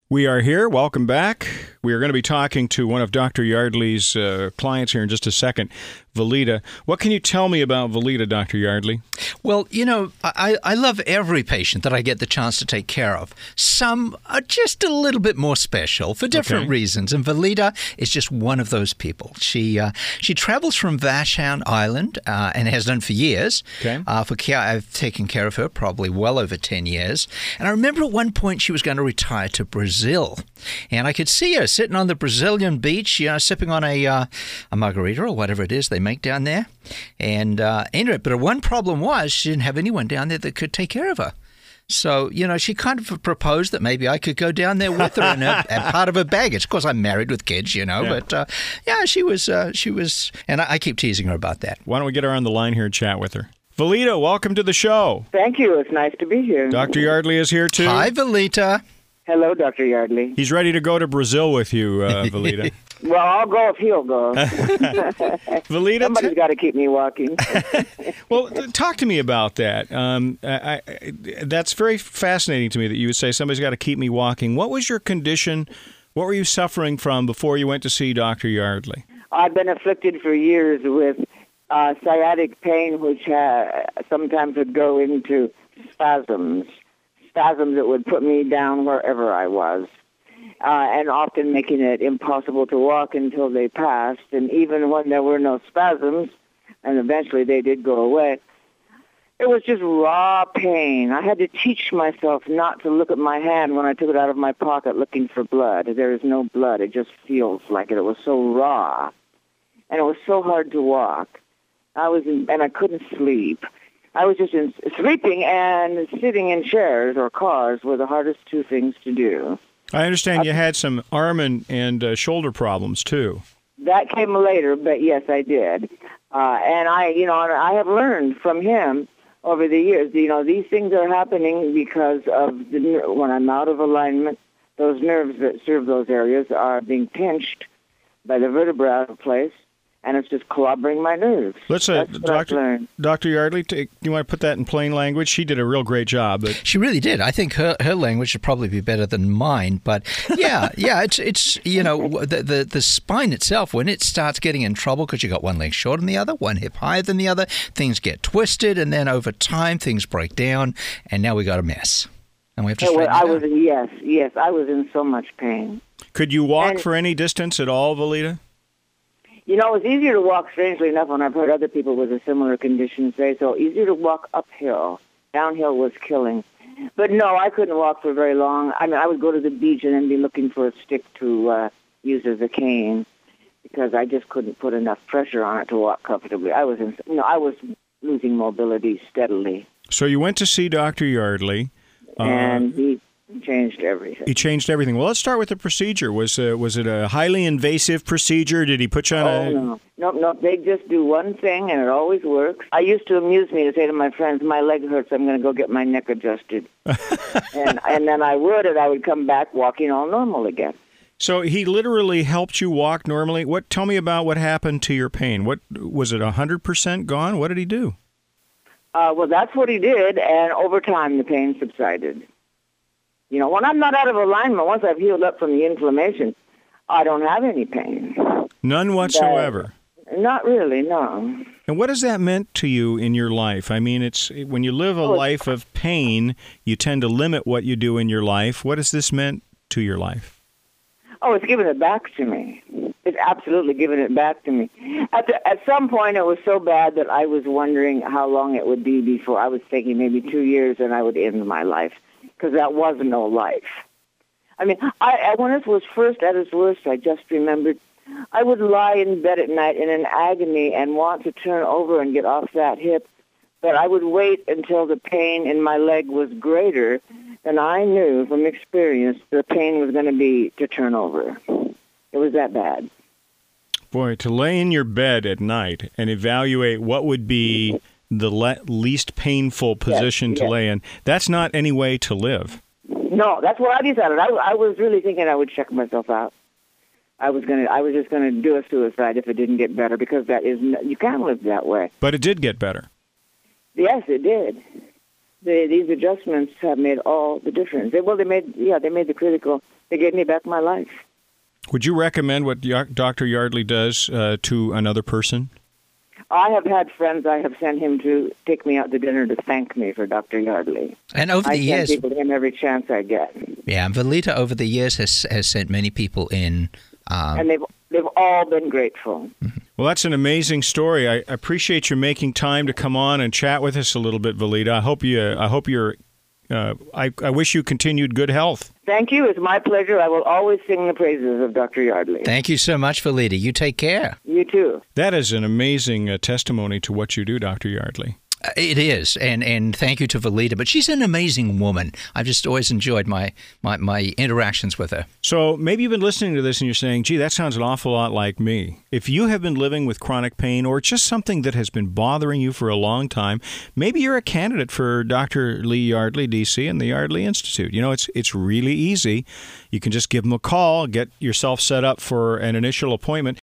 We are here. Welcome back. We are going to be talking to one of Dr. Yardley's clients here in just a second, Valita. What can you tell me about Valita, Dr. Yardley? Well, I love every patient that I get the chance to take care of. Some are just a little bit more special for different reasons, and Valita is just one of those people. She travels from Vashon Island and has done for years. For care, I've taken care of her probably well over 10 years. And I remember at one point she was going to retire to Brazil, and I could see her sitting on the Brazilian beach, sipping on a margarita or whatever it is they make down there. And but one problem was she didn't have anyone down there that could take care of her. So, she kind of proposed that maybe I could go down there with her and part of her baggage. Of course, I'm married with kids, but she was, and I keep teasing her about that. Why don't we get her on the line here and chat with her? Valita, welcome to the show. Thank you. It's nice to be here. Dr. Yardley is here, too. Hi, Valita. Hello, Dr. Yardley. He's ready to go to Brazil with you, Valita. Well, I'll go if he'll go. Valita, somebody's got to keep me walking. Well, talk to me about that. That's very fascinating to me that you would say somebody's got to keep me walking. What was your condition? What were you suffering from before you went to see Dr. Yardley? I've been afflicted for years with sciatic pain, which sometimes would go into spasms that would put me down wherever I was. And often making it impossible to walk until they passed. And even when there were no spasms, and eventually they did go away, it was just raw pain. I had to teach myself not to look at my hand when I took it out of my pocket looking for blood. There is no blood. It just feels like it. It was so raw. And it was so hard to walk. And I couldn't sleep. I was just sleeping and sitting in chairs or cars were the hardest two things to do. I understand you had some arm and shoulder problems, too. That came later, but yes, I did. And I have learned from him over the years, these things are happening because of when I'm out of alignment, those nerves that serve those areas are being pinched by the vertebrae out of place, and it's just clobbering my nerves. Let's, Dr. Yardley, you want to put that in plain language? She did a real great job. But she really did. I think her language should probably be better than mine. But it's the spine itself, when it starts getting in trouble because you got one leg shorter than the other, one hip higher than the other, things get twisted, and then over time things break down, and now we got a mess. And we have to straighten it out. Yes, I was in so much pain. Could you walk for any distance at all, Valita? It was easier to walk, strangely enough, when I've heard other people with a similar condition say so. Easier to walk uphill. Downhill was killing. But no, I couldn't walk for very long. I mean, I would go to the beach and then be looking for a stick to use as a cane because I just couldn't put enough pressure on it to walk comfortably. I was losing mobility steadily. So you went to see Dr. Yardley. And he changed everything. He changed everything. Well, let's start with the procedure. Was it a highly invasive procedure? Did he put you on No. They just do one thing, and it always works. I used to amuse me to say to my friends, my leg hurts, I'm going to go get my neck adjusted. and then I would come back walking all normal again. So he literally helped you walk normally. Tell me about what happened to your pain. What was it, 100% gone? What did he do? Well, that's what he did, and over time the pain subsided. When I'm not out of alignment, once I've healed up from the inflammation, I don't have any pain. None whatsoever? Not really, no. And what has that meant to you in your life? I mean, it's when you live a life of pain, you tend to limit what you do in your life. What has this meant to your life? Oh, it's given it back to me. It's absolutely given it back to me. At some point, it was so bad that I was wondering how long it would be before I was thinking maybe 2 years and I would end my life. Because that was no life. I mean, when it was first at its worst, I just remembered I would lie in bed at night in an agony and want to turn over and get off that hip, but I would wait until the pain in my leg was greater than I knew from experience the pain was going to be to turn over. It was that bad. Boy, to lay in your bed at night and evaluate what would be the least painful position to lay in, that's not any way to live. No, that's what I decided. I was really thinking I would check myself out. I was just going to do a suicide if it didn't get better, because you can't live that way. But it did get better. Yes, it did. These adjustments have made all the difference. They made the critical They gave me back my life. Would you recommend what Dr. Yardley does to another person? I have had friends I have sent him to take me out to dinner to thank me for Dr. Yardley. And over the years, I send people to him every chance I get. Yeah, and Valita over the years has sent many people in. And they've all been grateful. Well, that's an amazing story. I appreciate you making time to come on and chat with us a little bit, Valita. I wish you continued good health. Thank you. It's my pleasure. I will always sing the praises of Dr. Yardley. Thank you so much, Valita. You take care. You too. That is an amazing testimony to what you do, Dr. Yardley. It is, and thank you to Valita. But she's an amazing woman. I've just always enjoyed my interactions with her. So maybe you've been listening to this and you're saying, gee, that sounds an awful lot like me. If you have been living with chronic pain or just something that has been bothering you for a long time, maybe you're a candidate for Dr. Lee Yardley, D.C., and the Yardley Institute. You know, it's really easy. You can just give them a call, get yourself set up for an initial appointment.